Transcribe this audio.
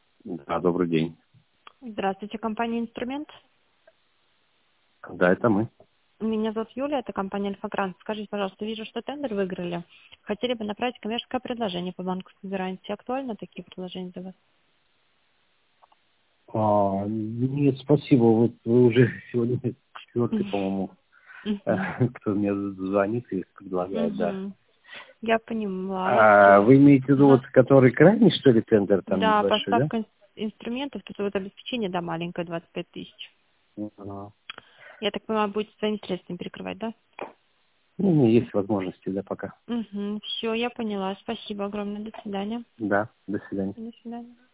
Да, добрый день. Здравствуйте, компания «Инструмент». Да, это мы. Меня зовут Юлия, это компания «Альфа-Грант». Скажите, пожалуйста, вижу, что тендер выиграли. Хотели бы направить коммерческое предложение по банковской гарантии. Актуально такие предложения для вас? Нет, спасибо. Вот вы уже сегодня четвертый, по-моему, Мгм. кто мне звонит и предлагает, да. Мгм. Я поняла, все. Вы имеете в виду, вот, который крайний, что ли, тендер там Да, небольшой, да? поставка инструментов, тут вот обеспечение, да, маленькое, 25 тысяч. Ага. Я так понимаю, будете своими средствами перекрывать, да? Ну, есть возможности, да, пока. Угу. Все, я поняла. Спасибо огромное. До свидания. Да, до свидания. До свидания.